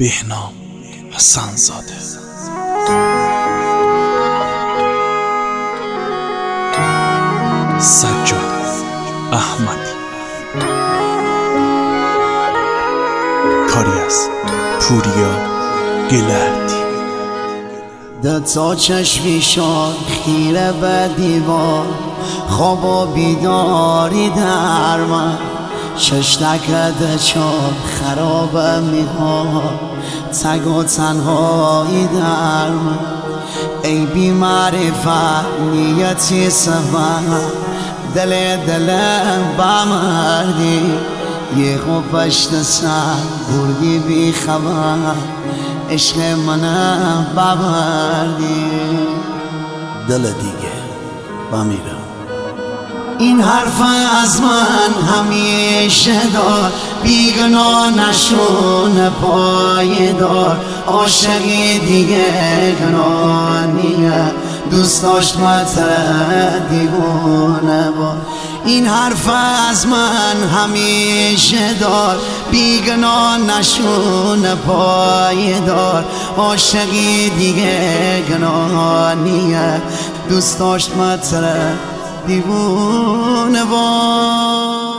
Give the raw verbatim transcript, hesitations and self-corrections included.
بهنام حسن‌زاده. سجاد احمدی. کاری از پوریا گلردی. دوتا چشمی شاد خیره به دیوار، خواب و بیداری در من، شش نکده چار خرابه میخواد، تگ و تنهایی در من. ای بی معرفت نیتی سفر، دل دل بمردی، یه خوب پشت سر بردی بی خبر، عشق منم ببردی. دل دیگه بمیرم. این حرف از من همیشه دار، بیگناه نشون پایدار، عاشقی دیگه گناه نیه، دوست داشت متر دیوونه با. این حرف از من همیشه دار، بیگناه نشون پایدار، عاشقی دیگه گناه نیه، دوست داشت متر دیوونه با.